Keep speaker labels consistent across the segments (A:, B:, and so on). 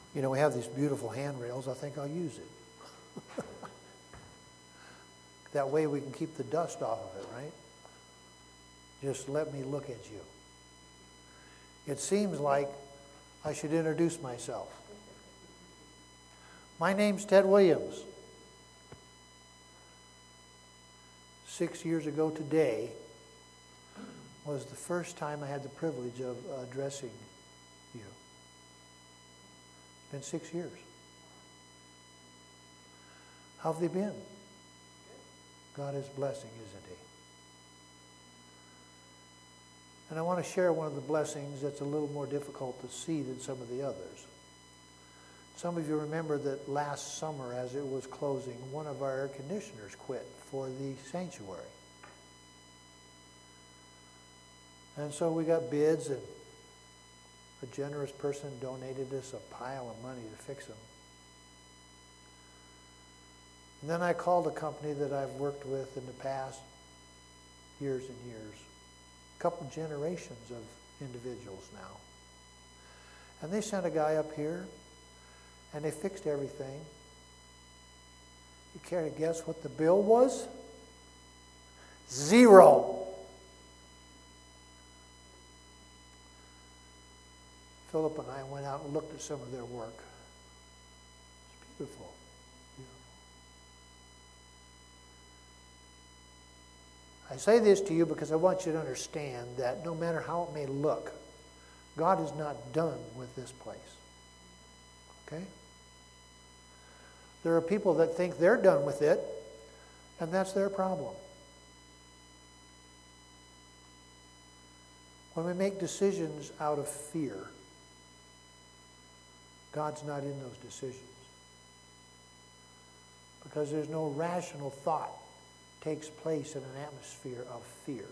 A: You know, we have these beautiful handrails. I think I'll use it. That way we can keep the dust off of it, right? Just let me look at you. It seems like I should introduce myself. My name's Ted Williams. 6 years ago today was the first time I had the privilege of addressing you. It's been 6 years. How have they been? God is blessing, isn't He? And I want to share one of the blessings that's a little more difficult to see than some of the others. Some of you remember that last summer, as it was closing, one of our air conditioners quit for the sanctuary. And so we got bids, and a generous person donated us a pile of money to fix them. And then I called a company that I've worked with in the past years and years. A couple generations of individuals now. And they sent a guy up here, and they fixed everything. You care to guess what the bill was? $0. Philip and I went out and looked at some of their work. It's beautiful. I say this to you because I want you to understand that no matter how it may look, God is not done with this place. Okay? There are people that think they're done with it, and that's their problem. When we make decisions out of fear, God's not in those decisions. Because there's no rational thought takes place in an atmosphere of fear.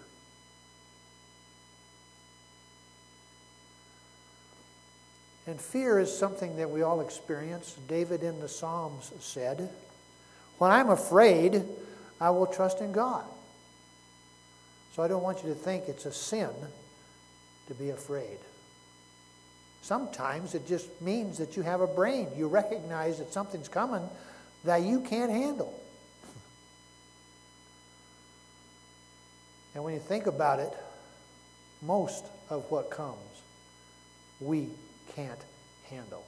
A: And fear is something that we all experience. David in the Psalms said, "When I'm afraid, I will trust in God." So I don't want you to think it's a sin to be afraid. Sometimes it just means that you have a brain. You recognize that something's coming that you can't handle. And when you think about it, most of what comes, we can't handle.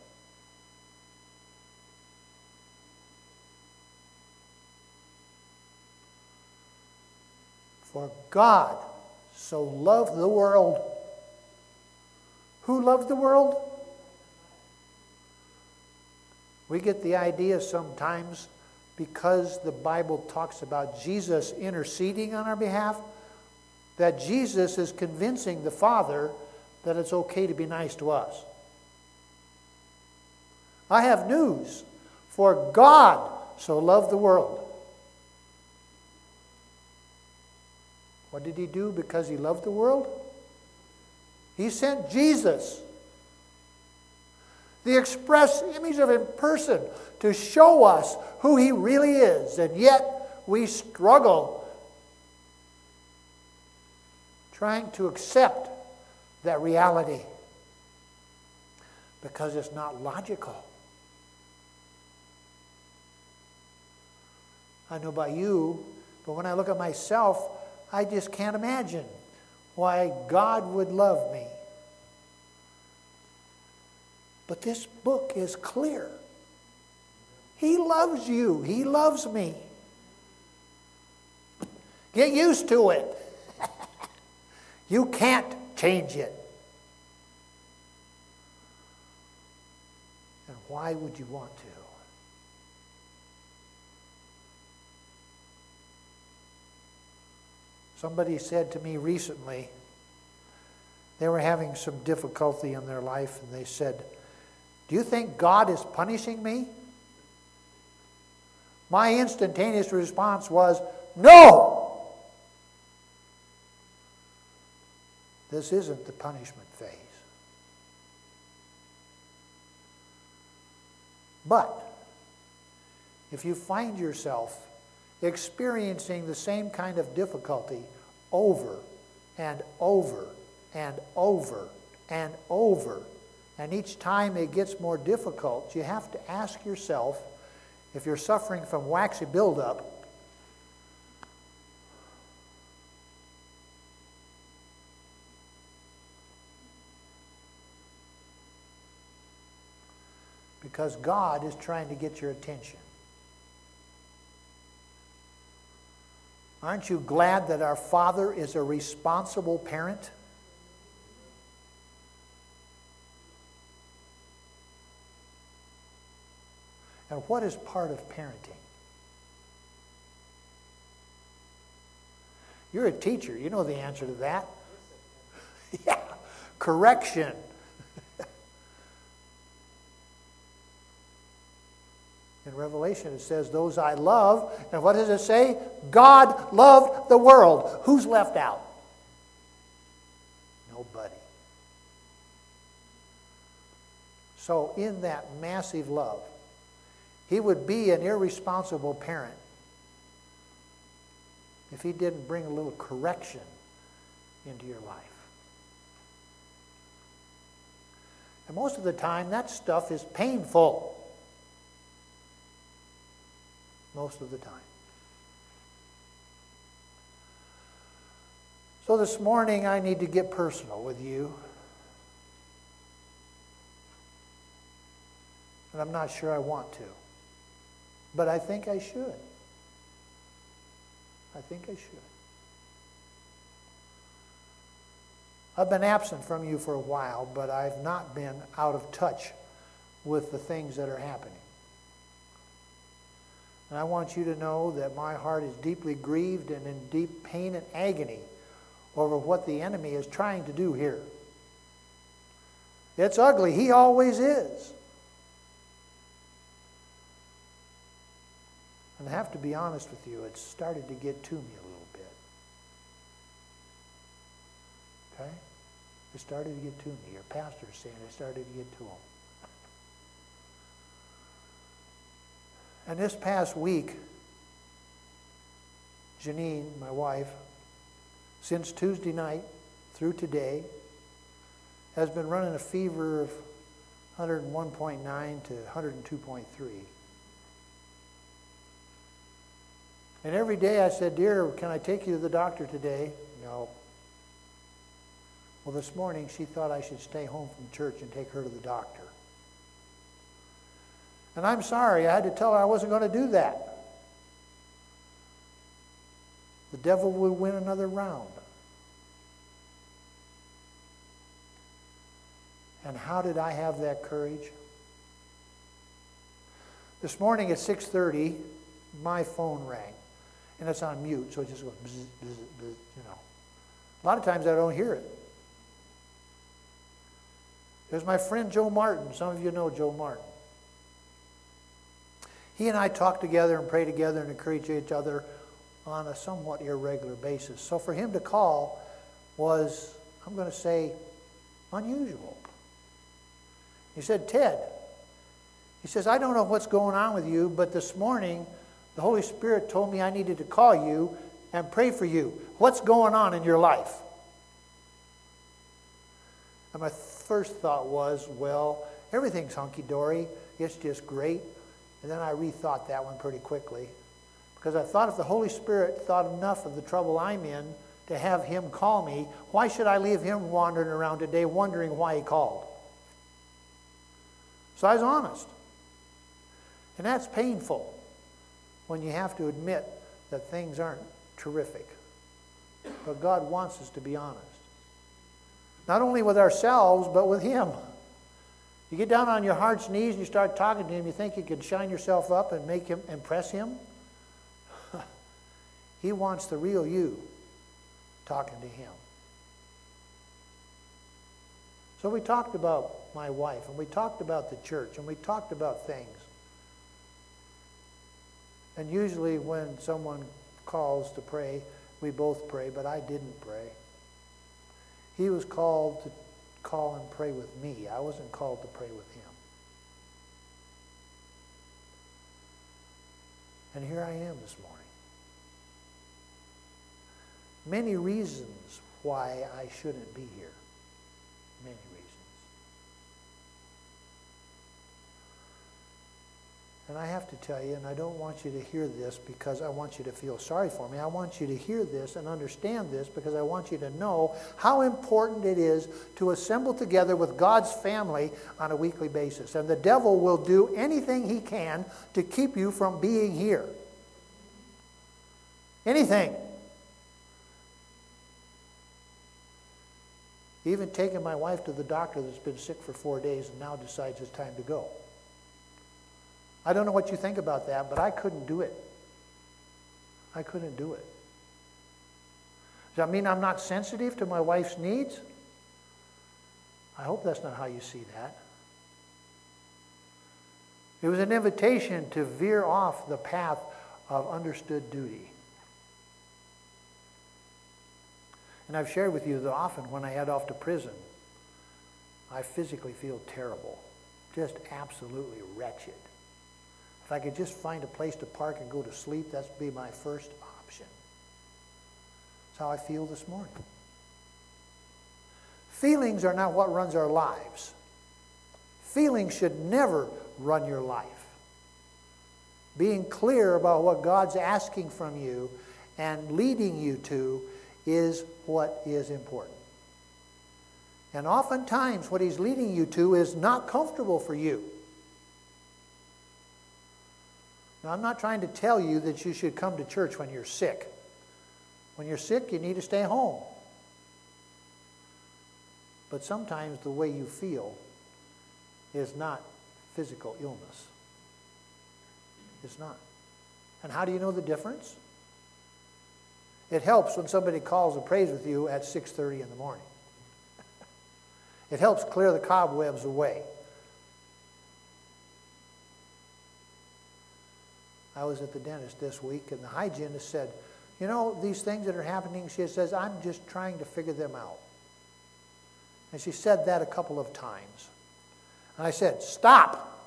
A: For God so loved the world. Who loved the world? We get the idea sometimes because the Bible talks about Jesus interceding on our behalf, that Jesus is convincing the Father that it's okay to be nice to us. I have news. For God so loved the world. What did He do because He loved the world? He sent Jesus, the express image of Him person, to show us who He really is. And yet we struggle trying to accept that reality because it's not logical. I don't know about you, but when I look at myself, I just can't imagine why God would love me. But this book is clear. He loves you. He loves me. Get used to it. You can't change it. And why would you want to? Somebody said to me recently, they were having some difficulty in their life, and they said, "Do you think God is punishing me?" My instantaneous response was, "No! This isn't the punishment phase." But if you find yourself experiencing the same kind of difficulty over and over and over and over And each time it gets more difficult, you have to ask yourself, if you're suffering from waxy buildup, because God is trying to get your attention. Aren't you glad that our Father is a responsible parent? And what is part of parenting? You're a teacher. You know the answer to that. Yeah. Correction. In Revelation it says, those I love. And what does it say? God loved the world. Who's left out? Nobody. So in that massive love, He would be an irresponsible parent if He didn't bring a little correction into your life. And most of the time, that stuff is painful. Most of the time. So this morning, I need to get personal with you. And I'm not sure I want to. But I think I should. I think I should. I've been absent from you for a while, but I've not been out of touch with the things that are happening. And I want you to know that my heart is deeply grieved and in deep pain and agony over what the enemy is trying to do here. It's ugly. He always is. And I have to be honest with you, it's started to get to me a little bit. Okay? It started to get to me. Your pastor's saying it started to get to him. And this past week, Janine, my wife, since Tuesday night through today, has been running a fever of 101.9 to 102.3. And every day I said, dear, can I take you to the doctor today? No. Well, this morning she thought I should stay home from church and take her to the doctor. And I'm sorry, I had to tell her I wasn't going to do that. The devil will win another round. And how did I have that courage? This morning at 6:30, my phone rang. And it's on mute, so it just goes bzz, bzz, bzz, you know. A lot of times I don't hear it. There's my friend Joe Martin. Some of you know Joe Martin. He and I talk together and pray together and encourage each other on a somewhat irregular basis. So for him to call was, I'm going to say, unusual. He said, Ted, he says, I don't know what's going on with you, but this morning the Holy Spirit told me I needed to call you and pray for you. What's going on in your life? And my first thought was, well, everything's hunky-dory. It's just great. And then I rethought that one pretty quickly. Because I thought if the Holy Spirit thought enough of the trouble I'm in to have Him call me, why should I leave Him wandering around today wondering why He called? So I was honest. And that's painful when you have to admit that things aren't terrific. But God wants us to be honest. Not only with ourselves, but with Him. You get down on your heart's knees and you start talking to Him, you think you can shine yourself up and make Him impress Him? He wants the real you talking to Him. So we talked about my wife, and we talked about the church, and we talked about things. And usually when someone calls to pray, we both pray, but I didn't pray. He was called to call and pray with me. I wasn't called to pray with him. And here I am this morning. Many reasons why I shouldn't be here. Many reasons. And I have to tell you, and I don't want you to hear this because I want you to feel sorry for me. I want you to hear this and understand this because I want you to know how important it is to assemble together with God's family on a weekly basis. And the devil will do anything he can to keep you from being here. Anything. Even taking my wife to the doctor that's been sick for 4 days and now decides it's time to go. I don't know what you think about that, but I couldn't do it. I couldn't do it. Does that mean I'm not sensitive to my wife's needs? I hope that's not how you see that. It was an invitation to veer off the path of understood duty. And I've shared with you that often when I head off to prison, I physically feel terrible, just absolutely wretched. If I could just find a place to park and go to sleep, that'd be my first option. That's how I feel this morning. Feelings are not what runs our lives. Feelings should never run your life. Being clear about what God's asking from you and leading you to is what is important. And oftentimes what He's leading you to is not comfortable for you. Now, I'm not trying to tell you that you should come to church when you're sick. When you're sick, you need to stay home. But sometimes the way you feel is not physical illness. It's not. And how do you know the difference? It helps when somebody calls and prays with you at 6:30 in the morning. It helps clear the cobwebs away. I was at the dentist this week, and the hygienist said, you know, these things that are happening, she says, I'm just trying to figure them out. And she said that a couple of times. And I said, stop.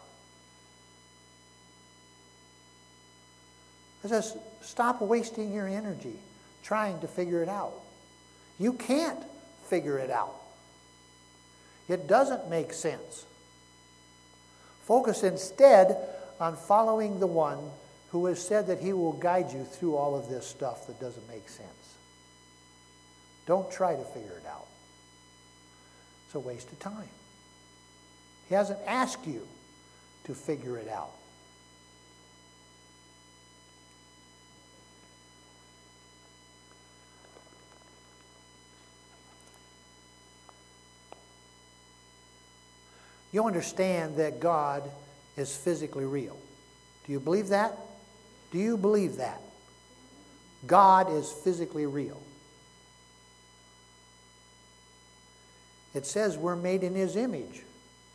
A: I said, stop wasting your energy trying to figure it out. You can't figure it out. It doesn't make sense. Focus instead on following the one who has said that He will guide you through all of this stuff that doesn't make sense. Don't try to figure it out. It's a waste of time. He hasn't asked you to figure it out. You understand that God is physically real. Do you believe that? Do you believe that? God is physically real. It says we're made in His image.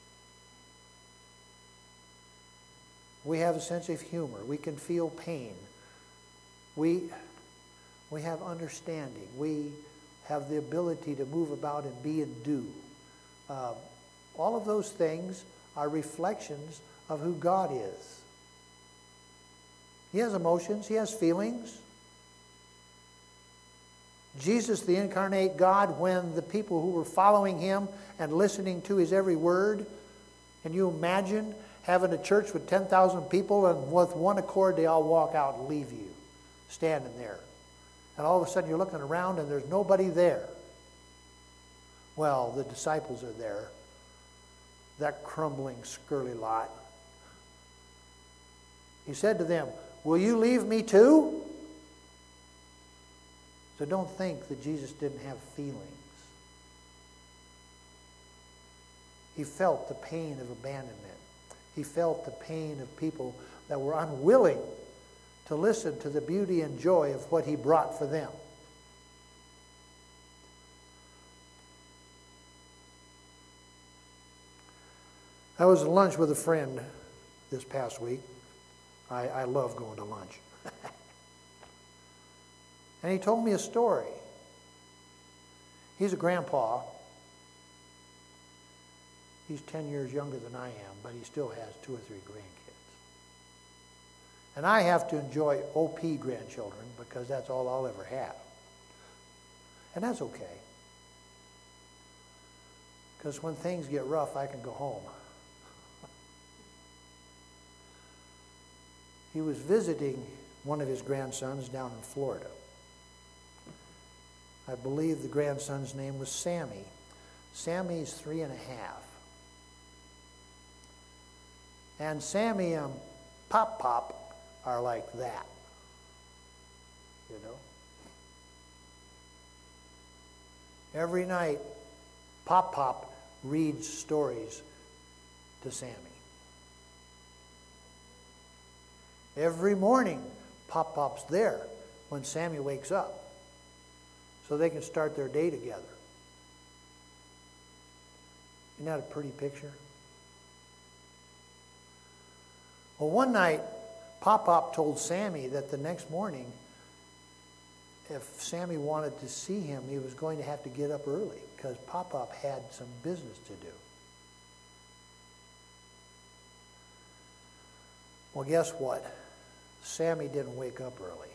A: We have a sense of humor. We can feel pain. We have understanding. We have the ability to move about and be and do. All of those things are reflections of who God is. He has emotions. He has feelings. Jesus, the incarnate God, when the people who were following Him and listening to His every word, can you imagine having a church with 10,000 people and with one accord they all walk out and leave you standing there? And all of a sudden you're looking around and there's nobody there. Well, the disciples are there. That crumbling, scurry lot. He said to them, will you leave me too? So don't think that Jesus didn't have feelings. He felt the pain of abandonment. He felt the pain of people that were unwilling to listen to the beauty and joy of what He brought for them. I was at lunch with a friend this past week. I love going to lunch. And he told me a story. He's a grandpa. He's 10 years younger than I am, but he still has 2 or 3 grandkids. And I have to enjoy OP grandchildren because that's all I'll ever have. And that's okay. Because when things get rough, I can go home. he was visiting one of his grandsons down in Florida. I believe the grandson's name was Sammy. Sammy's 3 1/2. And Sammy and Pop Pop are like that. You know? Every night, Pop Pop reads stories to Sammy. Every morning, Pop Pop's there when Sammy wakes up, so they can start their day together. Isn't that a pretty picture? Well, one night, Pop Pop told Sammy that the next morning, if Sammy wanted to see him, he was going to have to get up early because Pop Pop had some business to do. Well, guess what? Sammy didn't wake up early.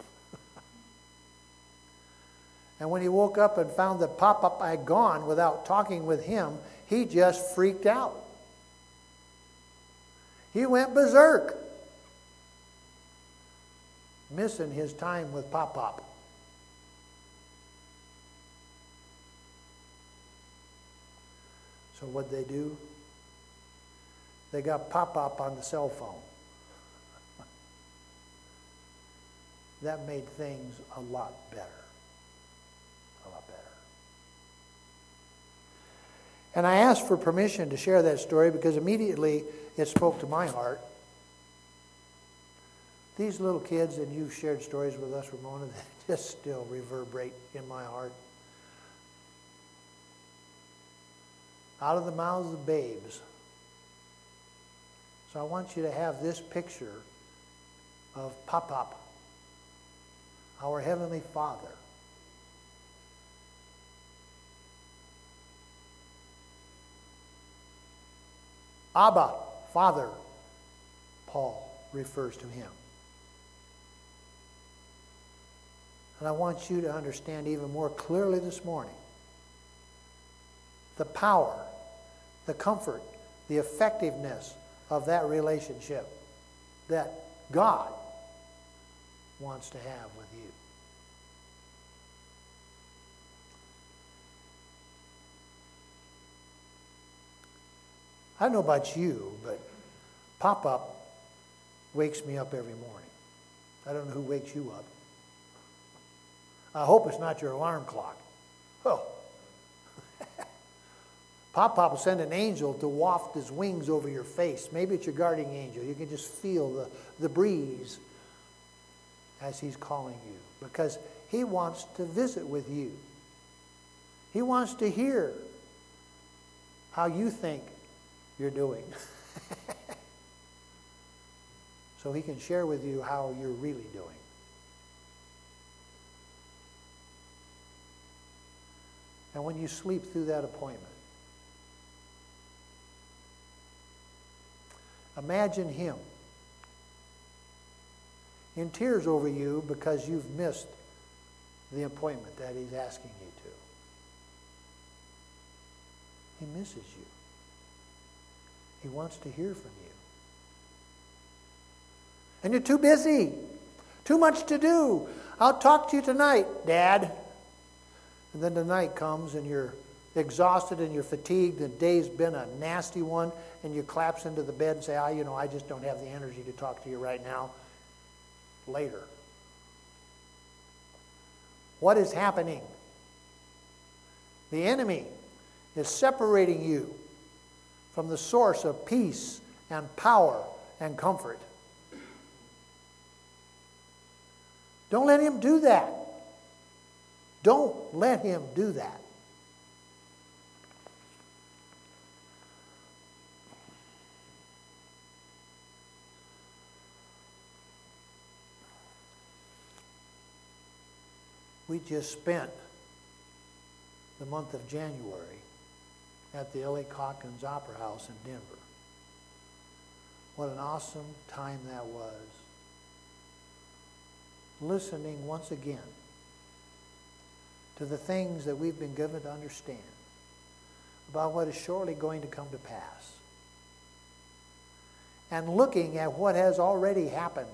A: And when he woke up and found that Pop Pop had gone without talking with him, he just freaked out. He went berserk, missing his time with Pop Pop. So what'd they do? They got Pop Pop on the cell phone. That made things a lot better. A lot better. And I asked for permission to share that story because immediately it spoke to my heart. These little kids, and you've shared stories with us, Ramona, that just still reverberate in my heart. Out of the mouths of babes. So I want you to have this picture of Pop Pop, our Heavenly Father. Abba, Father, Paul refers to him. And I want you to understand even more clearly this morning the power, the comfort, the effectiveness of that relationship that God wants to have with you. I don't know about you, but Pop Pop wakes me up every morning. I don't know who wakes you up. I hope it's not your alarm clock. Oh. Pop Pop will send an angel to waft his wings over your face. Maybe it's your guardian angel. You can just feel the breeze as he's calling you because he wants to visit with you. He wants to hear how you think you're doing. So he can share with you how you're really doing. And when you sleep through that appointment, imagine him in tears over you because you've missed the appointment that he's asking you to. He misses you. He wants to hear from you. And you're too busy. Too much to do. I'll talk to you tonight, Dad. And then the night comes and you're exhausted and you're fatigued. The day's been a nasty one. And you collapse into the bed and say, I just don't have the energy to talk to you right now. Later. What is happening? The enemy is separating you from the source of peace and power and comfort. Don't let him do that. Don't let him do that. We just spent the month of January at the L.A. Calkins Opera House in Denver. What an awesome time that was. Listening once again to the things that we've been given to understand about what is surely going to come to pass. and looking at what has already happened.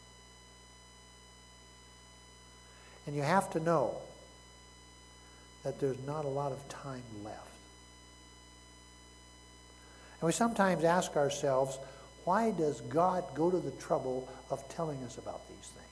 A: And you have to know that there's not a lot of time left. And we sometimes ask ourselves, why does God go to the trouble of telling us about these things?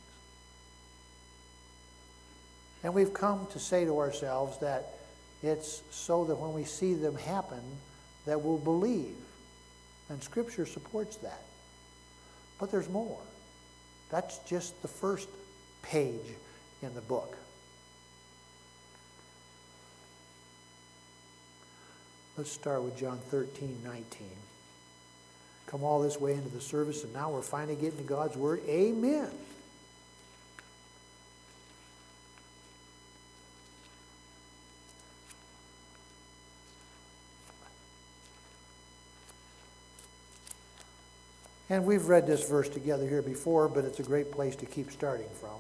A: And we've come to say to ourselves that it's so that when we see them happen, that we'll believe. And Scripture supports that. But there's more. That's just the first page in the book. Let's start with John 13:19. Come all this way into the service, and now we're finally getting to God's Word. Amen. And we've read this verse together here before, but it's a great place to keep starting from.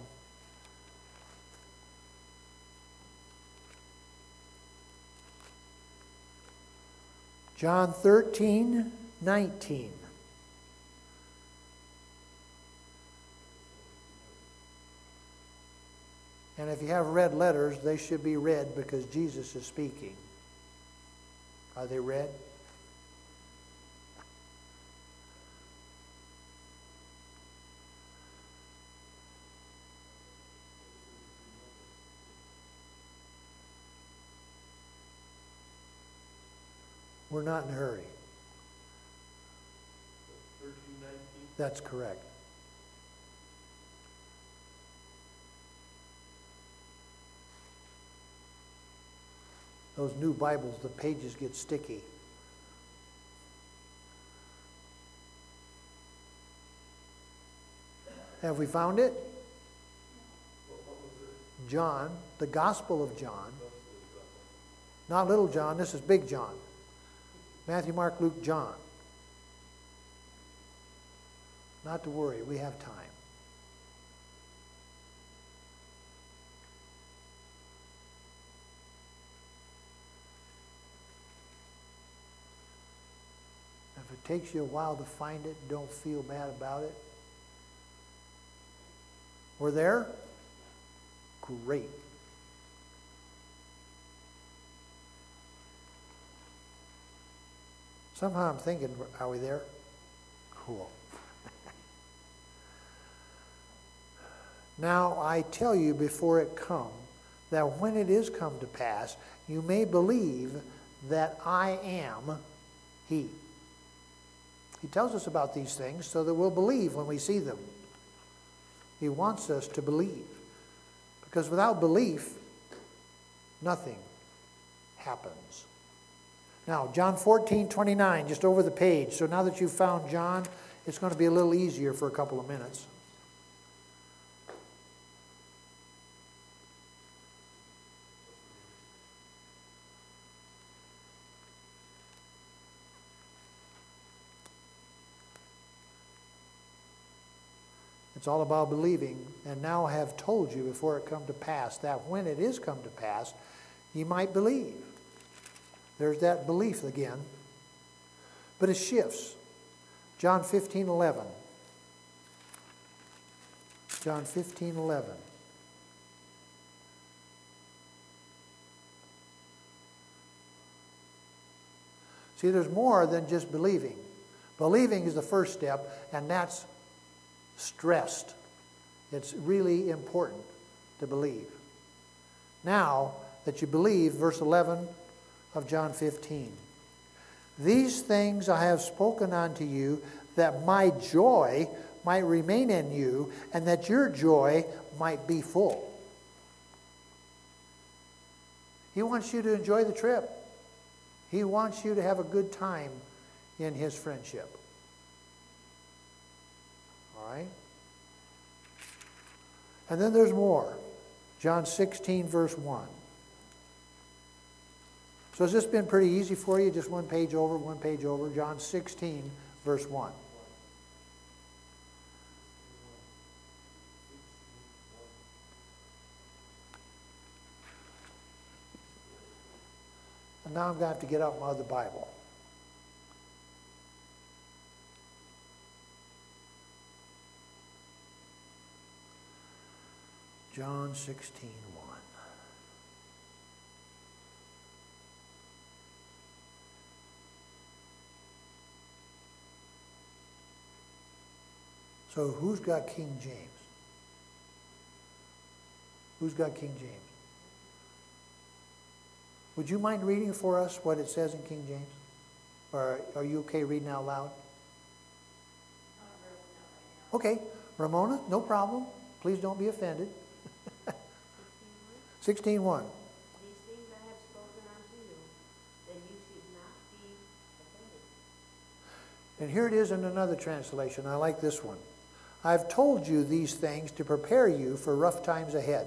A: John 13:19. And if you have red letters, they should be red because Jesus is speaking. Are they red? We're not in a hurry.
B: 13:19?
A: That's correct. Those new Bibles, the pages get sticky. Have we found it?
B: What was it?
A: John, the Gospel of John. Not little John, this is big John. Matthew, Mark, Luke, John. Not to worry, we have time. If it takes you a while to find it, don't feel bad about it. We're there? Great. Somehow I'm thinking, are we there? Cool. Now I tell you before it come, that when it is come to pass, you may believe that I am He. He tells us about these things so that we'll believe when we see them. He wants us to believe. Because without belief, nothing happens. Now, John 14:29, just over the page. So now that you've found John, it's going to be a little easier for a couple of minutes. It's all about believing. And now I have told you before it come to pass, that when it is come to pass, you might believe. There's that belief again. But it shifts. John 15:11. John 15:11. See, there's more than just believing. Believing is the first step, and that's stressed. It's really important to believe. Now that you believe, verse 11 of John 15. These things I have spoken unto you, that my joy might remain in you, and that your joy might be full. He wants you to enjoy the trip. He wants you to have a good time in His friendship. All right? And then there's more. John 16, verse 1. So has this been pretty easy for you? Just one page over, one page over. John 16, verse 1. And now I'm going to have to get out my other Bible. John 16:1. So who's got King James? Who's got King James? Would you mind reading for us what it says in King James? Or are you okay reading out loud? Okay, Ramona, no problem. Please don't be offended. 16:1.
C: These things I have spoken unto you, that you should not be offended.
A: And here it is in another translation. I like this one. I've told you these things to prepare you for rough times ahead.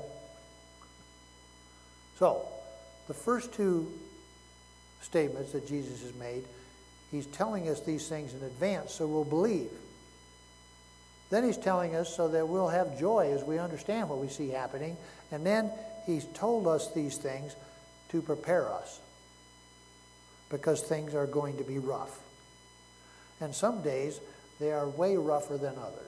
A: So, the first two statements that Jesus has made, he's telling us these things in advance so we'll believe. Then he's telling us so that we'll have joy as we understand what we see happening. And then he's told us these things to prepare us because things are going to be rough. And some days they are way rougher than others.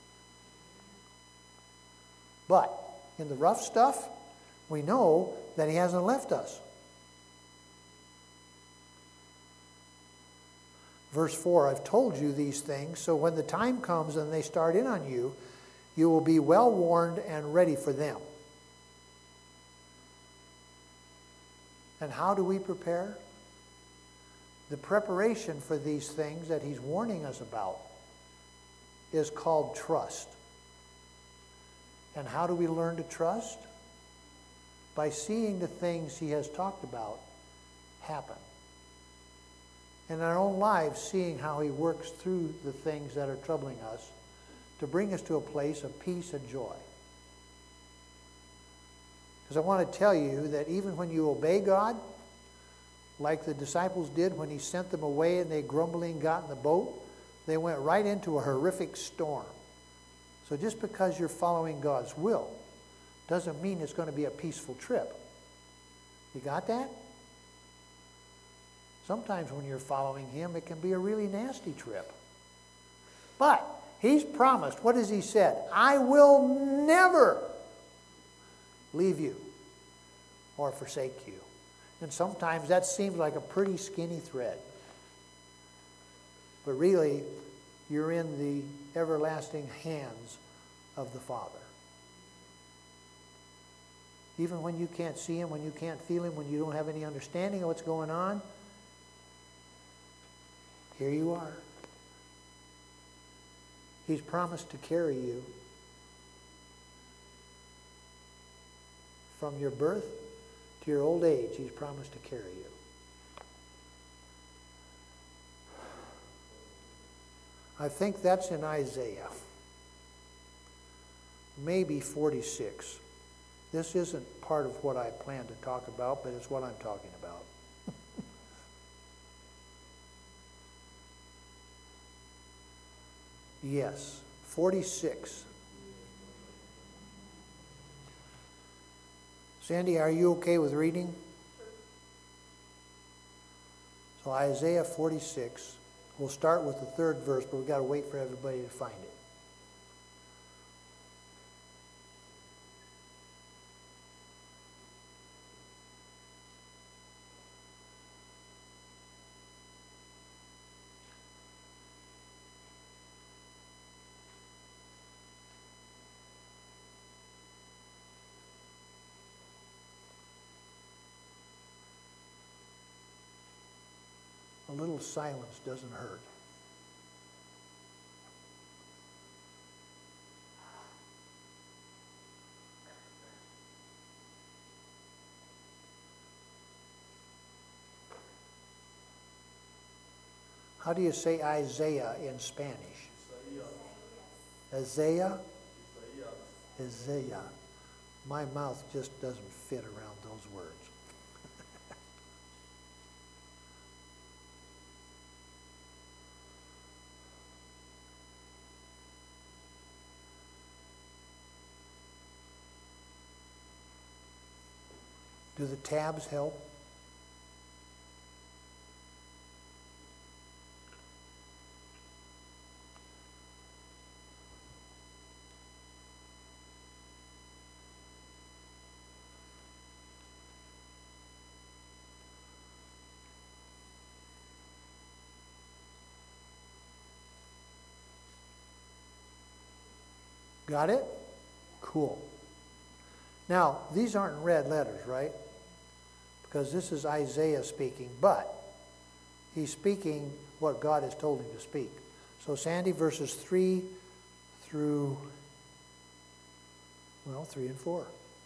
A: But in the rough stuff, we know that he hasn't left us. Verse 4, I've told you these things, so when the time comes and they start in on you, you will be well warned and ready for them. And how do we prepare? The preparation for these things that he's warning us about is called trust. And how do we learn to trust? By seeing the things he has talked about happen. In our own lives, seeing how he works through the things that are troubling us to bring us to a place of peace and joy. Because I want to tell you that even when you obey God, like the disciples did when he sent them away and they grumbling got in the boat, they went right into a horrific storm. So just because you're following God's will doesn't mean it's going to be a peaceful trip. You got that? Sometimes when you're following him, it can be a really nasty trip. But he's promised, what has he said? I will never leave you or forsake you. And sometimes that seems like a pretty skinny thread. But really, you're in the everlasting hands of the Father. Even when you can't see him, when you can't feel him, when you don't have any understanding of what's going on, here you are. He's promised to carry you from your birth to your old age. He's promised to carry you. I think that's in Isaiah. Maybe 46. This isn't part of what I plan to talk about, but it's what I'm talking about. Yes, 46. Sandy, are you okay with reading? So Isaiah 46. We'll start with the third verse, but we've got to wait for everybody to find it. A little silence doesn't hurt. How do you say Isaiah in Spanish? Isaiah? Isaiah. My mouth just doesn't fit around those words. Do the tabs help? Got it? Cool. Now, these aren't red letters, right? Because this is Isaiah speaking, but he's speaking what God has told him to speak. So, Sandy, verses 3 through, 3 and 4.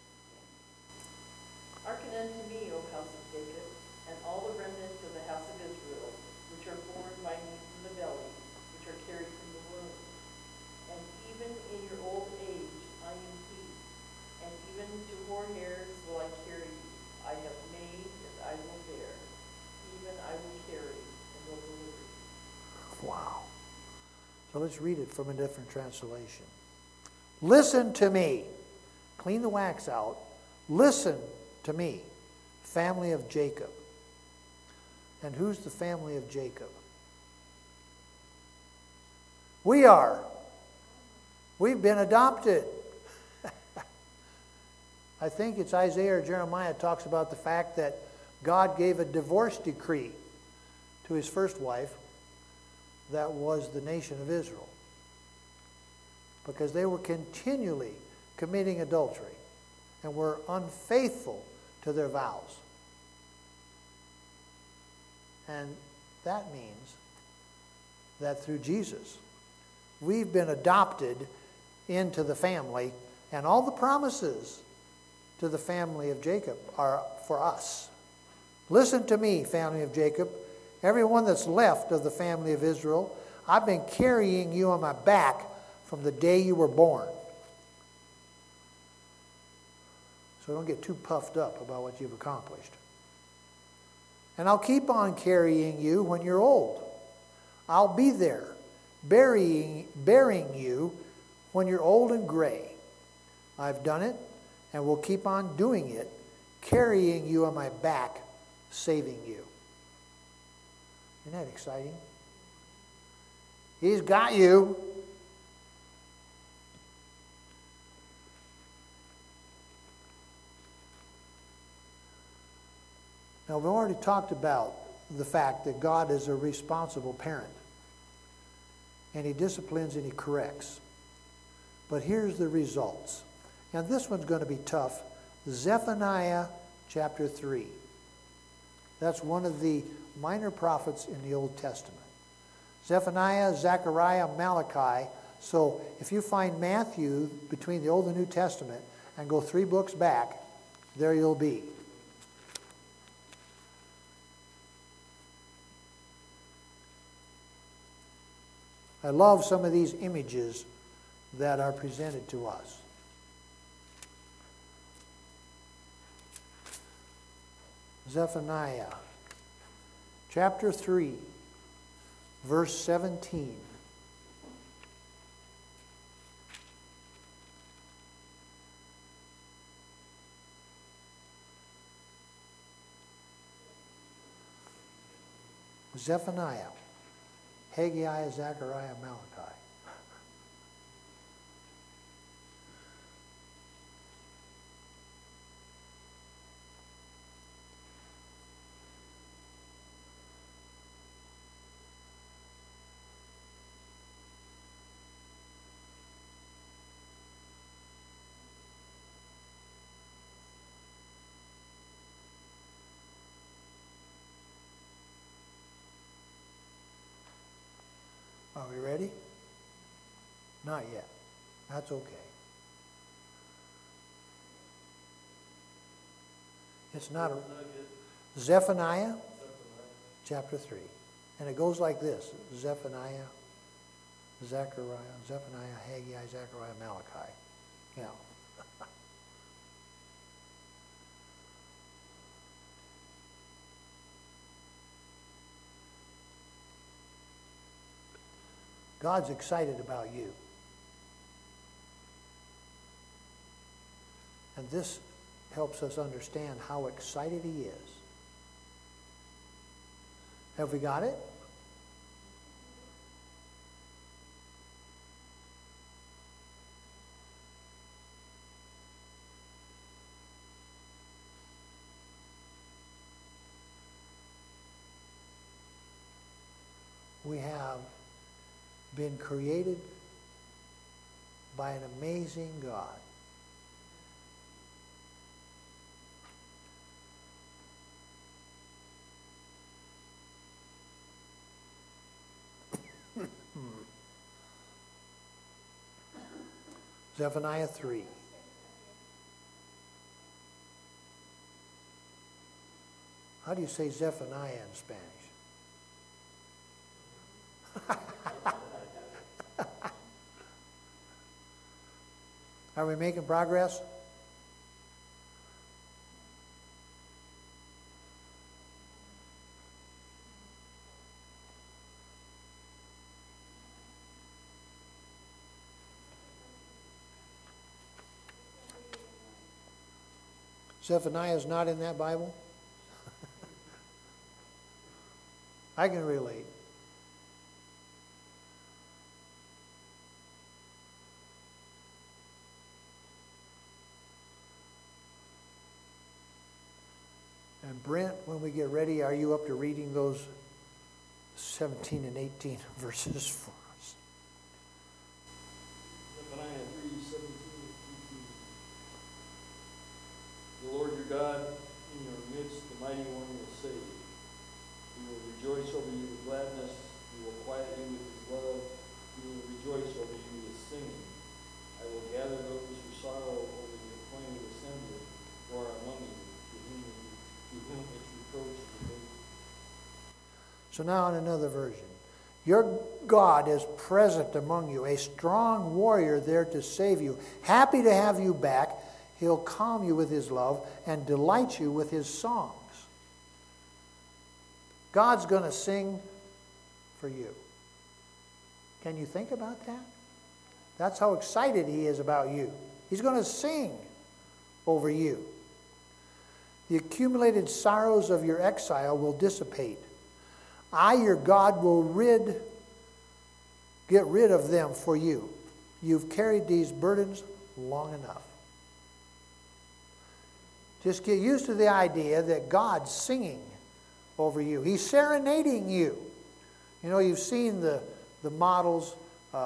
D: Hearken unto me, O house of Jacob, and all the remnant of the house of Israel, which are born by me from the belly, which are carried from the womb. And even in your old age I am he, and even to hoar hairs will I carry you. I have made and I will bear, even I will carry and will deliver you.
A: Wow. So let's read it from a different translation. Listen to me. Clean the wax out. Listen to me, family of Jacob. And who's the family of Jacob? We are. We've been adopted. I think it's Isaiah or Jeremiah talks about the fact that God gave a divorce decree to his first wife, that was the nation of Israel, because they were continually committing adultery and were unfaithful to their vows. And that means that through Jesus, we've been adopted into the family, and all the promises to the family of Jacob are for us. Listen to me, family of Jacob. Everyone that's left of the family of Israel, I've been carrying you on my back from the day you were born. So don't get too puffed up about what you've accomplished. And I'll keep on carrying you when you're old. I'll be there, bearing you when you're old and gray. I've done it, and will keep on doing it, carrying you on my back, saving you. Isn't that exciting? He's got you. Now, we've already talked about the fact that God is a responsible parent. And he disciplines and he corrects. But here's the results. And this one's going to be tough. Zephaniah chapter 3. That's one of the minor prophets in the Old Testament. Zephaniah, Zechariah, Malachi. So if you find Matthew between the Old and New Testament and go 3 books back, there you'll be. I love some of these images that are presented to us. Zephaniah chapter 3, verse 17. Zephaniah, Haggai, Zechariah, Malachi. Are we ready? Not yet. That's okay. It's not a... Zephaniah, chapter 3. And it goes like this. Zephaniah, Zechariah, Haggai, Zechariah, Malachi. Now, God's excited about you. And this helps us understand how excited he is. Have we got it? We have been created by an amazing God. Zephaniah 3. How do you say Zephaniah in Spanish? Are we making progress? Zephaniah is not in that Bible? I can relate. And Brent, when we get ready, are you up to reading those 17 and 18 verses for us?
B: Zephaniah 3:17-18. The Lord your God in your midst, the mighty one will save. He will rejoice over you with gladness. He will quiet you with his love. He will rejoice over you with singing. I will gather those who sorrow over the appointed assembly who are among you, to whom its reproach is made.
A: So now in another version. Your God is present among you, a strong warrior there to save you. Happy to have you back. He'll calm you with his love and delight you with his songs. God's going to sing for you. Can you think about that? That's how excited he is about you. He's going to sing over you. The accumulated sorrows of your exile will dissipate. I, your God, will get rid of them for you. You've carried these burdens long enough. Just get used to the idea that God's singing over you. He's serenading you. You know, you've seen the models.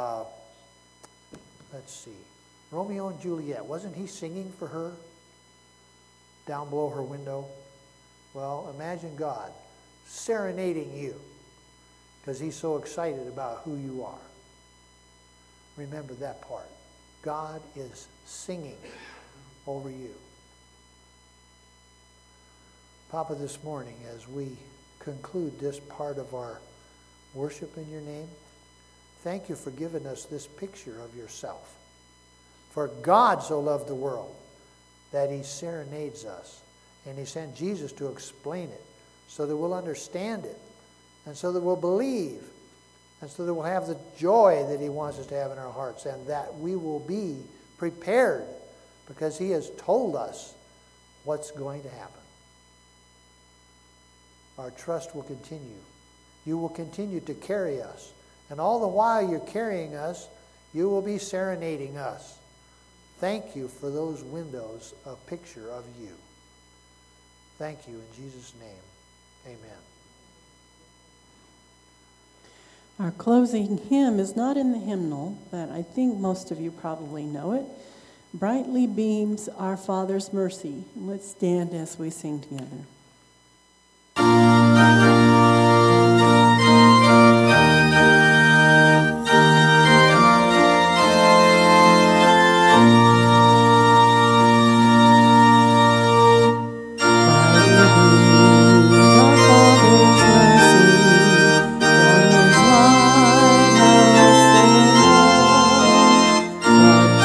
A: Let's see. Romeo and Juliet. Wasn't he singing for her down below her window? Well, imagine God serenading you because he's so excited about who you are. Remember that part. God is singing over you. Papa, this morning, as we conclude this part of our worship in your name, thank you for giving us this picture of yourself. For God so loved the world that he serenades us. And he sent Jesus to explain it so that we'll understand it and so that we'll believe and so that we'll have the joy that he wants us to have in our hearts and that we will be prepared because he has told us what's going to happen. Our trust will continue. You will continue to carry us. And all the while you're carrying us, you will be serenading us. Thank you for those windows, a picture of you. Thank you in Jesus' name. Amen.
E: Our closing hymn is not in the hymnal, but I think most of you probably know it. Brightly beams our Father's mercy. Let's stand as we sing together.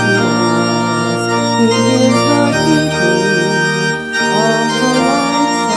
E: He is the keeping of the lights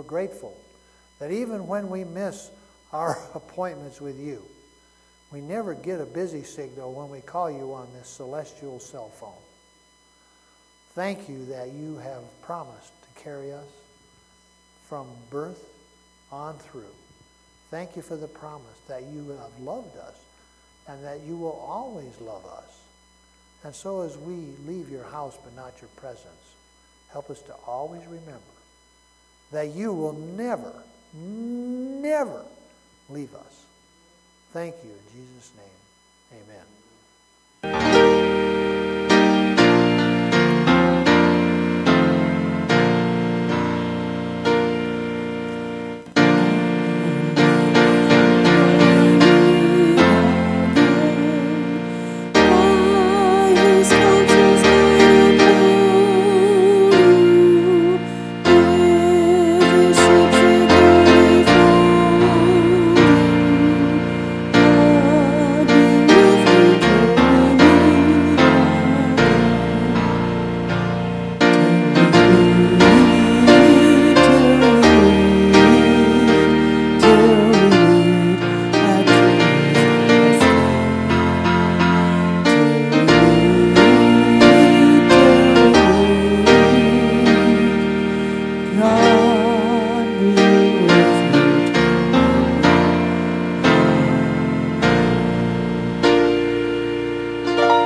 A: grateful that even when we miss our appointments with you, we never get a busy signal when we call you on this celestial cell phone. Thank you that you have promised to carry us from birth on through. Thank you for the promise that you have loved us and that you will always love us. And so as we leave your house but not your presence, help us to always remember that you will never, never leave us. Thank you in Jesus' name. Amen.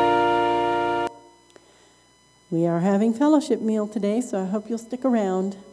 E: We are having fellowship meal today, so I hope you'll stick around.